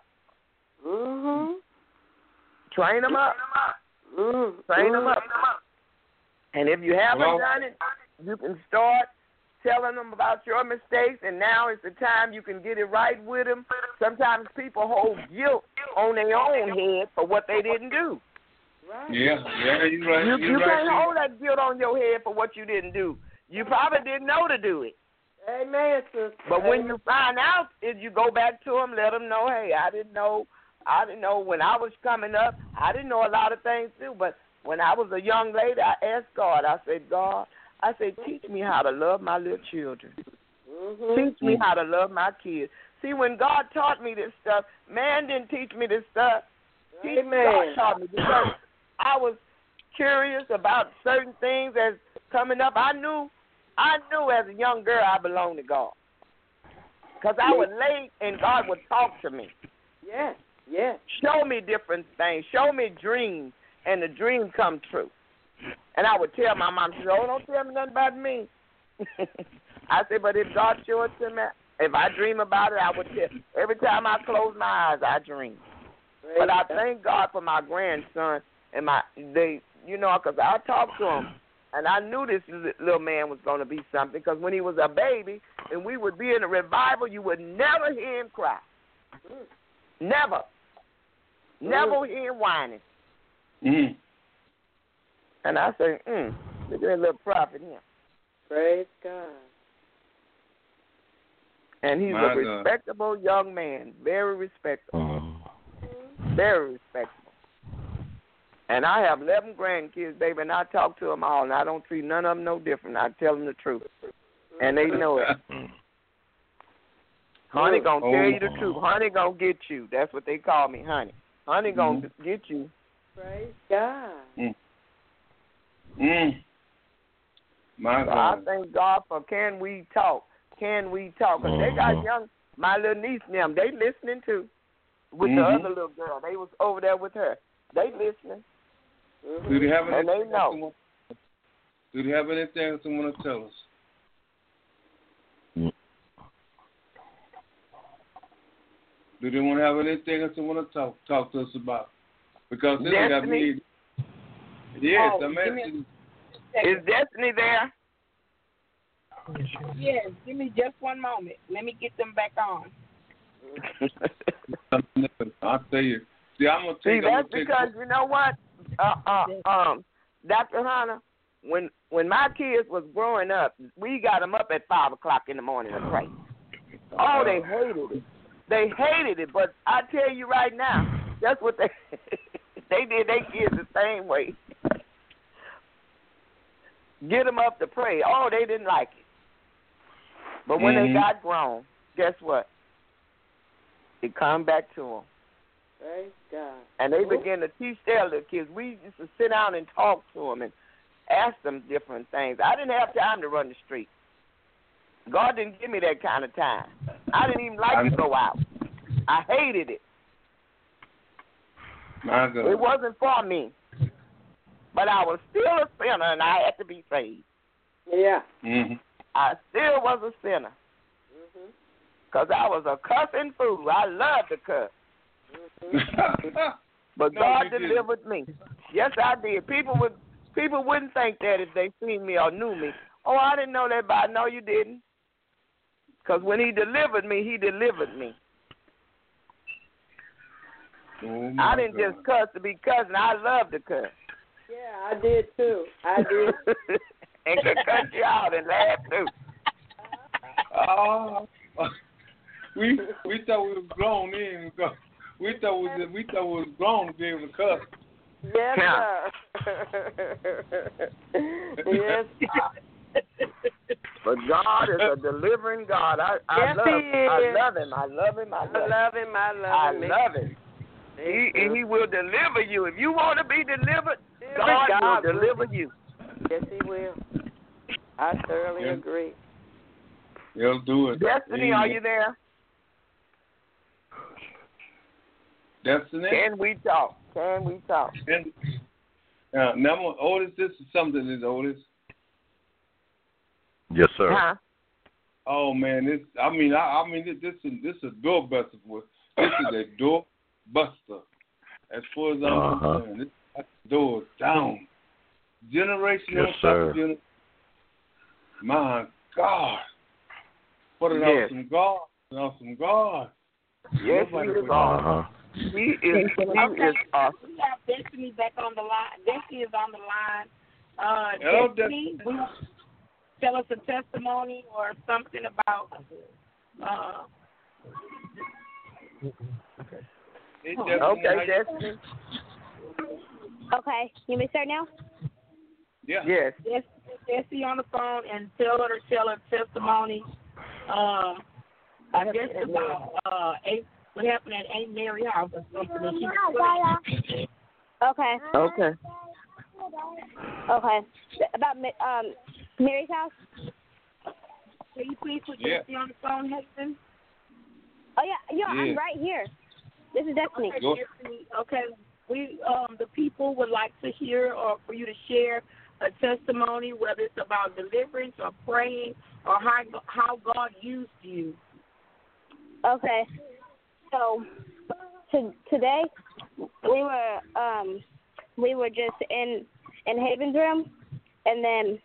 train them up. Train them up. And if you haven't done it, you can start telling them about your mistakes, and now is the time you can get it right with them. Sometimes people hold guilt on their own head for what they didn't do. Right. Yeah, you're right. You can't hold that guilt on your head for what you didn't do. You probably didn't know to do it. Amen, sister. But when you find out, if you go back to them, let them know, hey, I didn't know when I was coming up. I didn't know a lot of things too. But when I was a young lady, I asked God. I said, God, teach me how to love my little children. Teach me how to love my kids. See, when God taught me this stuff, man didn't teach me this stuff. God taught me because I was curious about certain things as coming up. I knew as a young girl I belonged to God. Because I would lay and God would talk to me. Yes. Show me different things. Show me dreams, and the dream come true. And I would tell my mom, she said, oh, don't tell me nothing about me. I said, but if God showed it to me, if I dream about it, I would tell. Every time I close my eyes, I dream. But I thank God for my grandson and because I talked to him, and I knew this little man was going to be something, because when he was a baby and we would be in a revival, you would never hear him cry. Never hear him whining. Mm. And I say, look at that little prophet here. Praise God. And he's a respectable young man, very respectable. Very respectable. And I have 11 grandkids, baby, and I talk to them all, and I don't treat none of them no different. I tell them the truth, and they know it. Honey gonna tell you the truth. Honey gonna get you. That's what they call me, honey. Honey gonna get you. Praise God. My So God. I thank God for Can We Talk? Can We Talk? Because they got my little niece and them, they listening too. With the other little girl. They was over there with her. They listening. Do they have and they anything? know. Do they have anything that they want to tell us? Do they want to have anything that they want to talk to us about? Because this got me. Yes, Is Destiny there? Yes, give me just one moment. Let me get them back on. I'll tell you. See, I'm gonna take. That's because you know what, Dr. Hunter, when my kids was growing up, we got them up at 5:00 in the morning to pray. Oh, they hated it. They hated it, but I tell you right now, that's what they did. They kids the same way. Get them up to pray. Oh, they didn't like it. But when they got grown, guess what? It come back to them. Praise God. And they began to teach their little kids. We used to sit down and talk to them and ask them different things. I didn't have time to run the street. God didn't give me that kind of time. I didn't even like to go out. I hated it. My God. It wasn't for me. But I was still a sinner, and I had to be saved. Yeah. I still was a sinner. Because I was a cussing fool. I loved to cuss. But God delivered me. Yes, I did. People wouldn't think that if they seen me or knew me. Oh, I didn't know that, but no, you didn't. Because when he delivered me, he delivered me. I didn't just cuss to be cussing. I love to cuss. Yeah, I did too. I did. And could cut you out and laugh too. We thought we was grown in. We thought we was grown to be able to cuss. Yes, sir. Yes. But God is a delivering God. I love him. I love him. He will deliver you. If you want to be delivered, God will deliver you. Yes, he will. I thoroughly agree. He'll do it. Destiny, are you there? Destiny? Can we talk? Now, Otis, this is something that's Otis. Yes, sir. Huh? Oh man, this is a doorbuster. This is a doorbuster. As far as I'm concerned, this door down. Generation on top of generation. My God. What an awesome God. An awesome God. Yes, he is awesome. He is awesome. We have Destiny back on the line. Destiny is on the line. Destiny, will you tell us a testimony or something about Okay, Destiny. Okay, you may start now? Yeah. Yes. Destiny on the phone and tell her testimony. I guess about what happened at Aunt Mary's house or something. Okay. About Mary's house? Can you please put Destiny on the phone, Hudson? Oh, yeah, I'm right here. This is Destiny. Okay, we the people would like to hear or for you to share a testimony, whether it's about deliverance or praying or how God used you. Okay. So today we were just in Haven's room, and then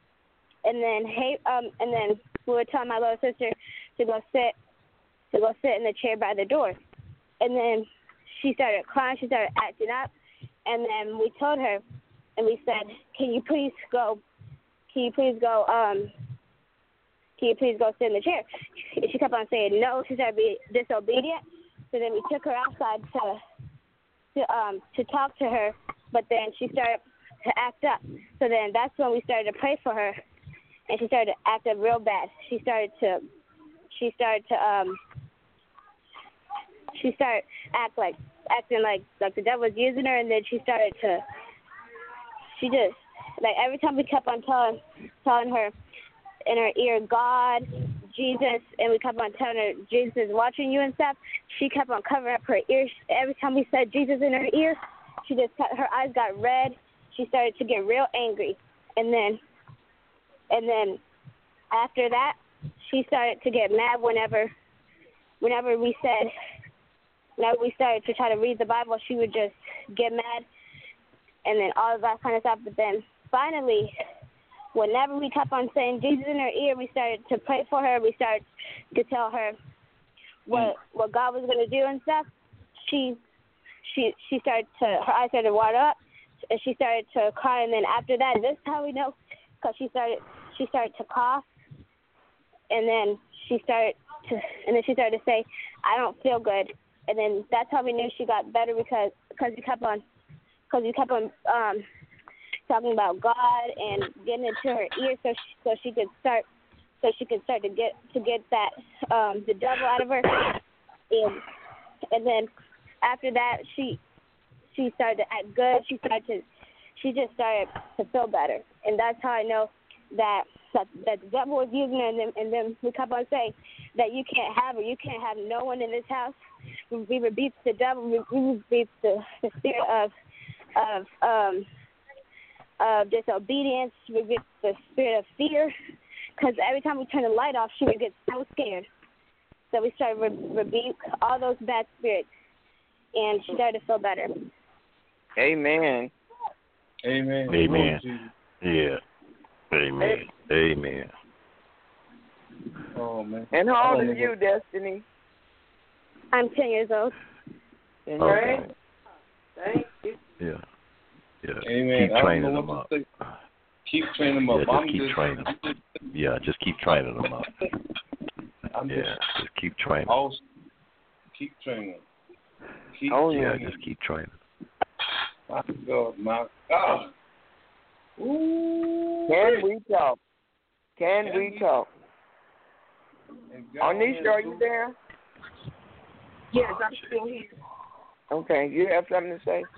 we were telling my little sister to go sit in the chair by the door, and then she started crying. She started acting up, And then we told her, and we said, can you please go sit in the chair? She kept on saying no. She started being disobedient. So then we took her outside to talk to her, but then she started to act up. So then that's when we started to pray for her, and she started to act up real bad. She started acting like the devil was using her, and then she just like every time we kept on telling her in her ear, God, Jesus, and we kept on telling her Jesus is watching you and stuff, she kept on covering up her ears. Every time we said Jesus in her ear, her eyes got red. She started to get real angry, and then after that, she started to get mad whenever we started to try to read the Bible. She would just get mad, and then all of that kind of stuff. But then finally, whenever we kept on saying Jesus in her ear, we started to pray for her. We started to tell her what God was going to do and stuff. She started her eyes started to water up, and she started to cry. And then after that, this is how we know, because she started to cough, and then she started to say, I don't feel good. And then that's how we knew she got better, because you kept on talking about God and getting into her ear, so she could start to get that the devil out of her. And then after that, she started to act good. She just started to feel better, and that's how I know that the devil was using her. And then we kept on saying that you can't have her. You can't have no one in this house. We rebuke the devil. We rebuke the spirit of disobedience. We rebuke the spirit of fear. Because every time we turn the light off, she would get so scared. So we started to rebuke all those bad spirits, and she started to feel better. Amen. Amen. Amen. Yeah. Amen. Amen. Oh, man. And how old are you, Destiny? I'm 10 years old. Okay. Thank you. Yeah. Amen. Keep training them up. Keep training them up. Just keep training them up. Just keep training. Keep training. Just keep training. My God. Ooh. Can we talk? Anisha, are you there? Yes, I'm still here. Okay, you have something to say?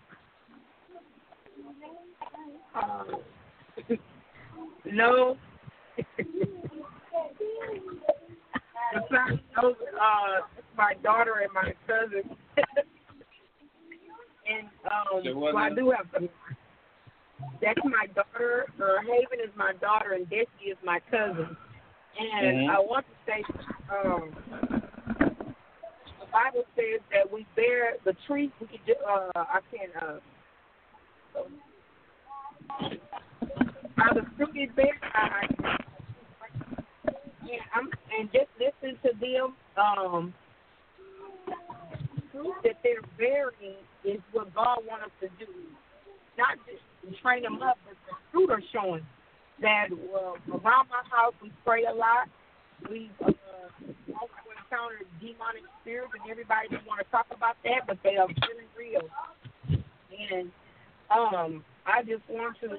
No. Besides those, my daughter and my cousin. And so I do have some. That's my daughter. Haven is my daughter, and Destiny is my cousin. And I want to say, the Bible says that we bear the tree. We can. By the fruit it bears. And just listen to them. Fruit that they're bearing is what God wants us to do. Not just train them up, but the fruit are showing that around my house we pray a lot. We also encounter demonic spirits, and everybody doesn't want to talk about that, but they are very real. And I just want to.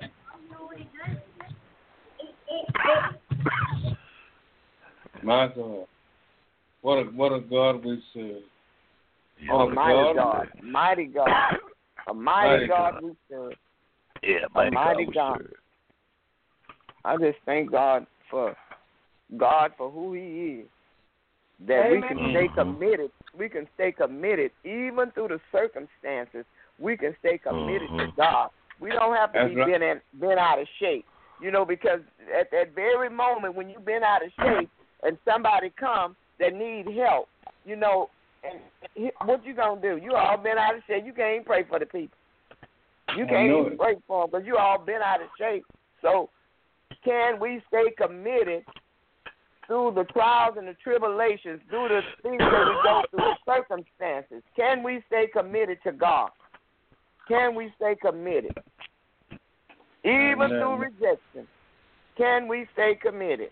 My God, what a God we serve. Almighty God, mighty God, a mighty God we serve. Yeah, mighty God. I just thank God for who He is. That we can stay committed. We can stay committed even through the circumstances. We can stay committed to God. We don't have to be been out of shape. Because at that very moment when you've been out of shape and somebody comes that need help, and what you gonna do? You all been out of shape. You can't even pray for the people. You can't even pray for them because you all been out of shape. So can we stay committed through the trials and the tribulations, through the things that we go through, the circumstances? Can we stay committed to God? Can we stay committed? Even through rejection, can we stay committed?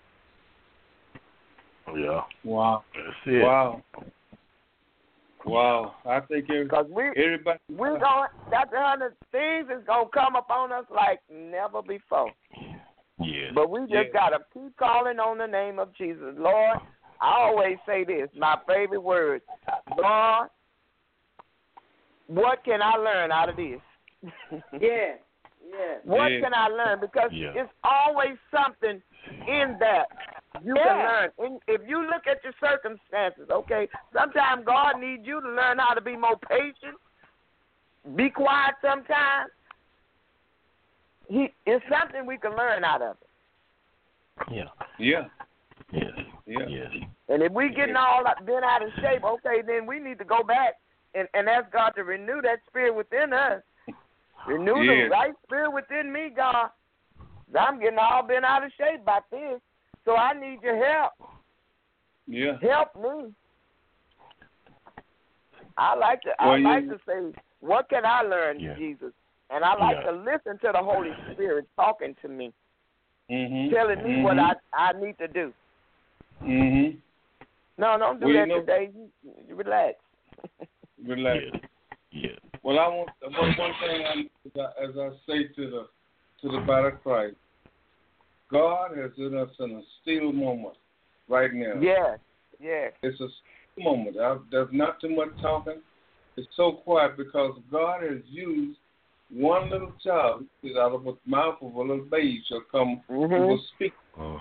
Yeah. Wow. That's it. Wow. I think everybody. We're going, Dr. Hunter, things is going to come upon us like never before. Yeah. But we just got to keep calling on the name of Jesus. Lord, I always say this, my favorite word. Lord, what can I learn out of this? Yeah. What can I learn? Because it's always something in that you can learn. And if you look at your circumstances, okay, sometimes God needs you to learn how to be more patient, be quiet sometimes. It's something we can learn out of it. Yeah. Yes. And if we getting all been out of shape, okay, then we need to go back and ask God to renew that spirit within us. Renew the right spirit within me, God. I'm getting all been out of shape by this, so I need your help. Yeah. Help me. I like to say, what can I learn, Jesus? And I like to listen to the Holy Spirit talking to me, telling me what I need to do. No, don't do that today. You relax. Relax. Yeah. Well, I want one thing as I say to the body of Christ. God has put us in a still moment right now. Yes. It's a still moment. There's not too much talking. It's so quiet because God has used one little child out of the mouth of a little baby shall come who will speak.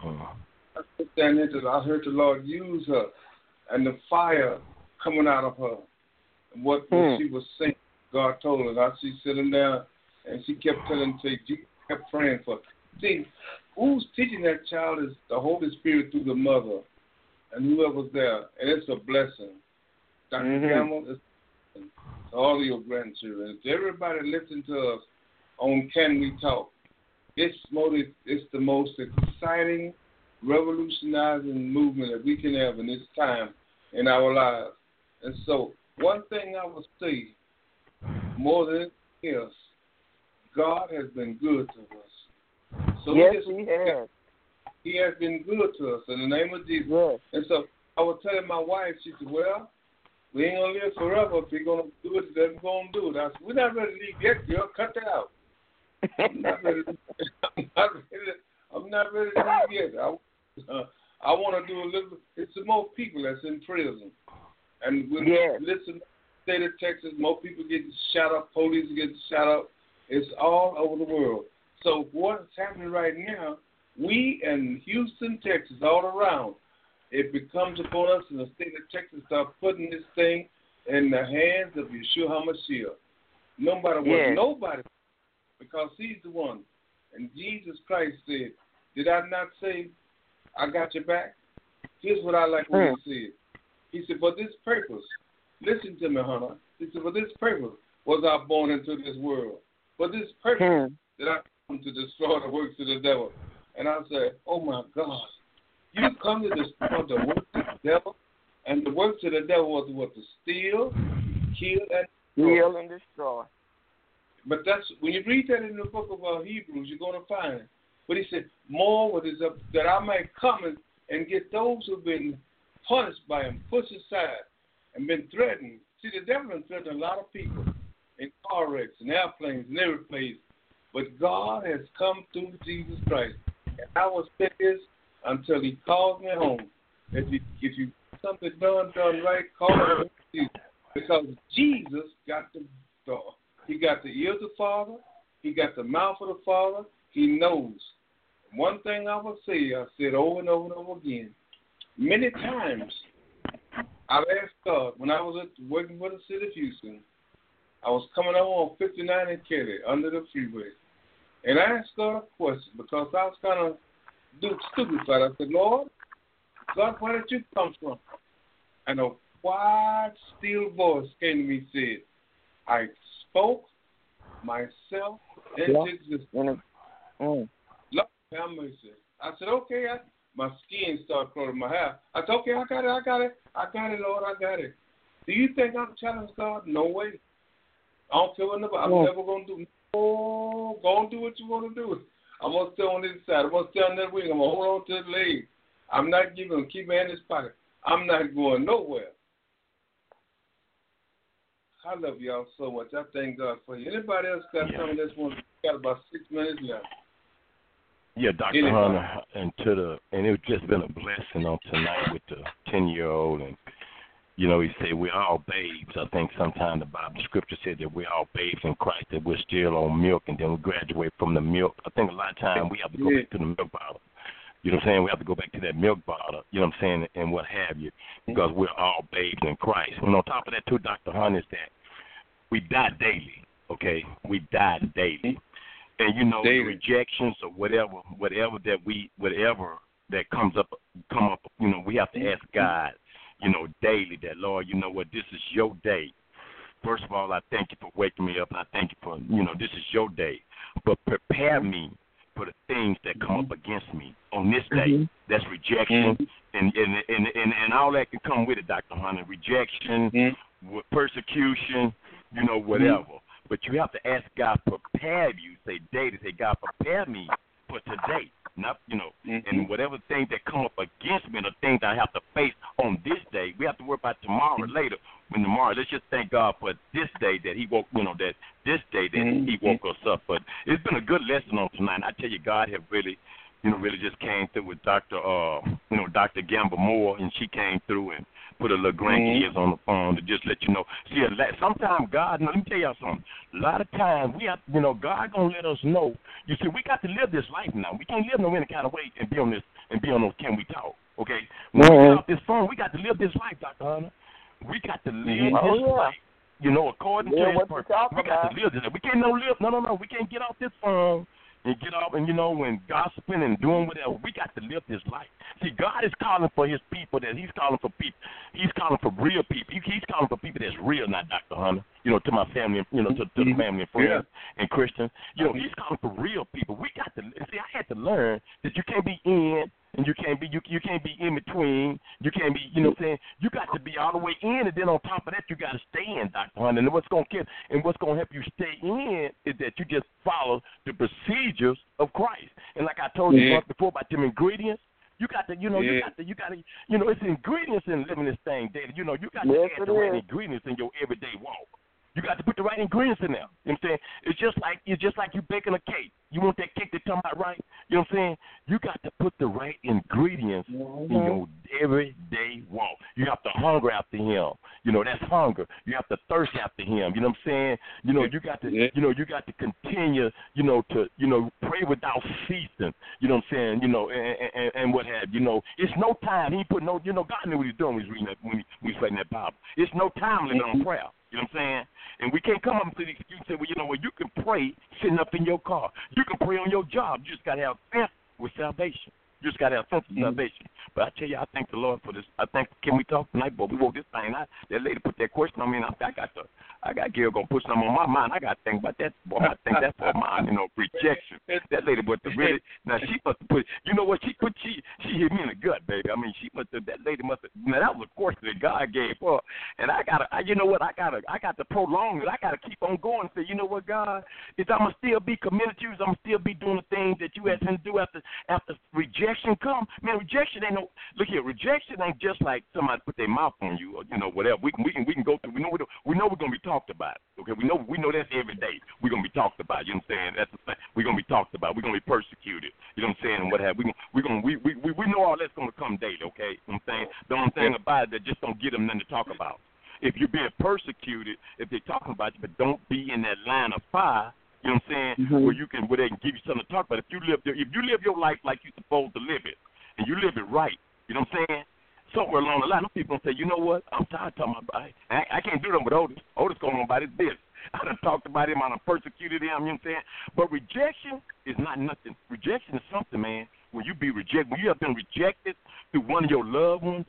I heard the Lord use her and the fire coming out of her. What she was saying, God told her. Now she's sitting down and she kept telling me, she kept praying for her. See, who's teaching that child is the Holy Spirit through the mother and whoever's there. And it's a blessing. Dr. Gamble, it's a blessing to all of your grandchildren. To everybody listening to us on Can We Talk, it's the most exciting, revolutionizing movement that we can have in this time in our lives. And so, one thing I would say, more than anything else, God has been good to us. So yes, He has. He has been good to us in the name of Jesus. Yes. And so I was telling my wife, she said, well, we ain't going to live forever. If we're going to do it, then we're going to do it. I said, we're not ready to leave yet, girl. Cut that out. I'm not ready to leave yet. I want to do a little. It's the more people that's in prison. And when we listen to the state of Texas, more people get shot up, police get shot up. It's all over the world. So what's happening right now, we in Houston, Texas, all around, it becomes upon us in the state of Texas start putting this thing in the hands of Yeshua HaMashiach. No matter what nobody, because he's the one. And Jesus Christ said, did I not say, I got your back? Here's what I like what he said. He said, for this purpose, listen to me, Hunter. He said, for this purpose was I born into this world. For this purpose did I come to destroy the works of the devil. And I said, oh, my God. You come to destroy the works of the devil, and the works of the devil was what? To steal, kill, and destroy. But that's when you read that in the book of Hebrews, you're going to find it. But he said, more what is up, that I might come and get those who've been punished by him, pushed aside, and been threatened. See, the devil has threatened a lot of people in car wrecks and airplanes and every place. But God has come through Jesus Christ. And I will say this until he calls me home. If you something done right, call him Jesus. Because Jesus got he got the ear of the Father, he got the mouth of the Father, he knows. One thing I will say, I said over and over and over again, many times I've asked God, when I was working for the city of Houston, I was coming over on 59 and Kelly under the freeway. And I asked God a question because I was kind of stupefied. I said, Lord, God, where did you come from? And a quiet, still voice came to me and said, I spoke myself into existence. Lord, have mercy. I said, okay. My skin started crawling my hair. I said, okay, I got it, Lord, I got it. Do you think I'm challenging God? No way. I don't care what nobody. I'm never gonna do. Oh, go and do what you want to do. I'm gonna stay on this side. I'm gonna stay on that wing. I'm gonna hold on to the leg. I'm not giving. Keep my hand in his pocket. I'm not going nowhere. I love y'all so much. I thank God for you. Anybody else got something that's one? Got about 6 minutes left. Yeah, Dr. Hunter, and it's just been a blessing on tonight with the 10-year-old, and you know, he said we're all babes. I think sometimes the Bible scripture said that we're all babes in Christ, that we're still on milk, and then we graduate from the milk. I think a lot of times we have to go back to the milk bottle. You know what I'm saying? We have to go back to that milk bottle, you know what I'm saying, and what have you, because we're all babes in Christ. And on top of that, too, Dr. Hunt, is that we die daily, okay? We die daily. And, you know, the rejections or whatever that come up, you know, we have to ask God, you know, daily that, Lord, you know what, this is your day. First of all, I thank you for waking me up, and I thank you for, you know, this is your day. But prepare me for the things that come up against me on this day. That's rejection, and all that can come with it, Dr. Hunter. Rejection, persecution, you know, whatever. But you have to ask God, prepare you, say daily, say, God, prepare me for today. Not, you know, and whatever things that come up against me, the things I have to face on this day, we have to worry about tomorrow later. When tomorrow, let's just thank God for this day that He woke, you know, that this day that He woke us up. But it's been a good lesson on tonight. I tell you, God have really, you know, really just came through with Dr. Gamble Moore, and she came through and put a little grandkids on the phone to just let you know. See, sometimes God, let me tell y'all something. A lot of times we have, you know, God gonna let us know. You see, we got to live this life now. We can't live no any kind of way and be on this and be on those Can We Talk, okay? When we get off this phone, we got to live this life, Dr. Hunter. We got to live this life, you know, according to His purpose. We got to live this. We can't no. We can't get off this phone and get off and, you know, and gossiping and doing whatever. We got to live this life. See, God is calling for His people. That He's calling for people. He's calling for real people. He's calling for people that's real, not Dr. Hunter. You know, to my family, you know, to the family and friends and Christians. You know, He's calling for real people. We got to see. I had to learn that you can't be in and you can't be in between. You can't be, you know what I'm saying? You got to be all the way in, and then on top of that, you got to stay in, Dr. Hunter. And what's going to help you stay in is that you just follow the procedures of Christ. And like I told you once before about them ingredients, you got to, you know, you got to, you know, it's ingredients in living this thing daily. You know, you got to add the right ingredients in your everyday walk. You got to put the right ingredients in there. You know what I'm saying? It's just like you baking a cake. You want that cake to come out right? You know what I'm saying? You got to put the right ingredients in your everyday walk. You have to hunger after Him. You know, that's hunger. You have to thirst after Him. You know what I'm saying? You know, you got to you got to continue, you know, to, you know, pray without ceasing. You know what I'm saying? You know, and what have you. Know, it's no time. He put no, you know, God knew what He was doing when He was reading that, when He was reading that Bible. It's no time limit on prayer. You know what I'm saying? And we can't come up to the excuse and say, well, you know what, you can pray sitting up in your car. You can pray on your job. You just got to have faith with salvation. You just got to have sense of salvation. But I tell you, I thank the Lord for this. I think, can we talk tonight? Boy, we woke this thing out. That lady put that question on me, and I got Gail going to put something on my mind. I got to think about that. Boy, I think that's for mine, you know, rejection. That lady, but really, now she must have put, you know what, she hit me in the gut, baby. I mean, that lady must have, now that was a question that God gave her. And you know what, I got to prolong it. I got to keep on going and say, you know what, God, is I'm going to still be committed to you. I'm going to still be doing the things that you asked me to do after rejection come. Man, rejection ain't no, look here, rejection ain't just like somebody put their mouth on you or, you know, whatever. We can go through, we know we're going to be talked about. Okay, we know that's every day. We're going to be talked about. You know what I'm saying? That's the thing. We're going to be talked about. We're going to be persecuted. You know what I'm saying? And what have we know all that's going to come daily. Okay, you know what I'm saying? The only thing about it that just don't get them nothing to talk about. If you're being persecuted, if they're talking about you, but don't be in that line of fire. You know what I'm saying? Where they can give you something to talk about. If you live your life like you're supposed to live it, and you live it right, you know what I'm saying? Somewhere along the line, some people say, you know what? I'm tired of talking about it. I can't do that with Otis. Otis going on about his business. I done talked about him. I done persecuted him. You know what I'm saying? But rejection is not nothing. Rejection is something, man. When you be rejected, when you have been rejected through one of your loved ones,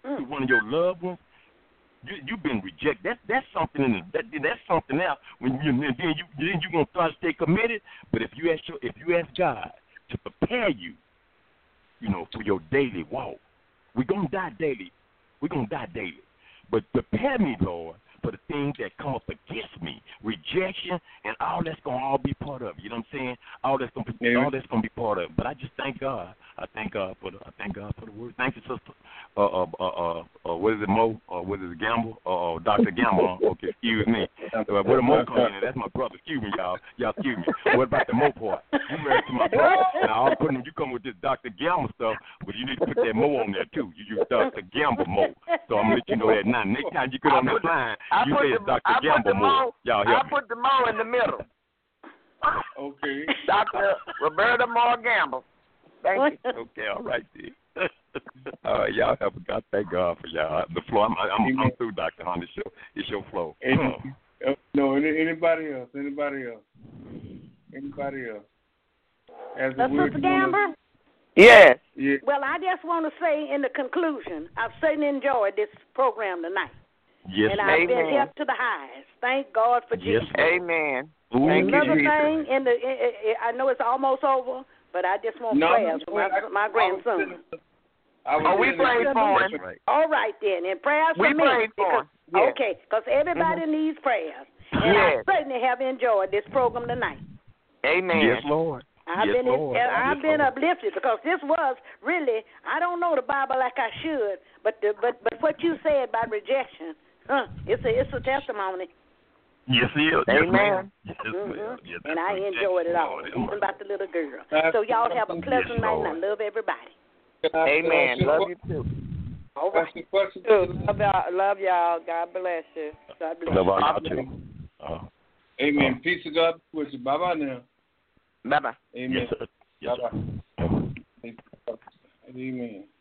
you've been rejected. That's something that's something else. When you gonna try to stay committed. But if you ask God to prepare you, you know, for your daily walk, we're gonna die daily. But prepare me, Lord. for the things that come up against me, rejection, and all that's gonna all be part of it. You know what I'm saying? All that's gonna be part of it. But I just thank God. I thank God for the word. Thank you, sister. What is it, Mo? What is it, Gamble? Dr. Gamble. Okay, excuse me. Where the Mo come in? That's my brother. Excuse me, y'all. Y'all excuse me. What about the Mo part? You married to my brother. Now, I'm putting you come with this Dr. Gamble stuff, but you need to put that Mo on there too. You use Dr. Gamble Mo. So I'm gonna let you know that now. Next time you get on this line, you say it's Dr. Gamble Mo. Y'all help me. I put the Mo in the middle. Okay. Dr. Roberta Moore Gamble. Thank you. Okay, all right, then. All right, y'all have a God. Thank God for y'all. The floor. I'm through, Dr. Hunt. It's your flow. No, anybody else? Anybody else? Sister Gamble? Yes. Yeah. Well, I just want to say in the conclusion, I've certainly enjoyed this program tonight. Yes, and I've been helped to the highest. Thank God for Jesus. Amen. Another thing, I know it's almost over, but I just want prayers for my grandson. We prayed for him. All right, then. And prayers for me. We prayed for him. Yes. Okay, because everybody needs prayers. And I certainly have enjoyed this program tonight. Amen. Yes, Lord. I've been uplifted because this was really, I don't know the Bible like I should, but what you said about rejection, it's a testimony. Yes, it is. Amen. Yes, yes, and I enjoyed it all, even about the little girl. So y'all have a pleasant night, and I love everybody. Amen. Love you too. All right. Love y'all. God bless you. God bless you. Love y'all too. Amen. Peace of God with you. Bye-bye now. Bye-bye. Amen. Yes, sir. Yes, Bye-bye. sir. Amen.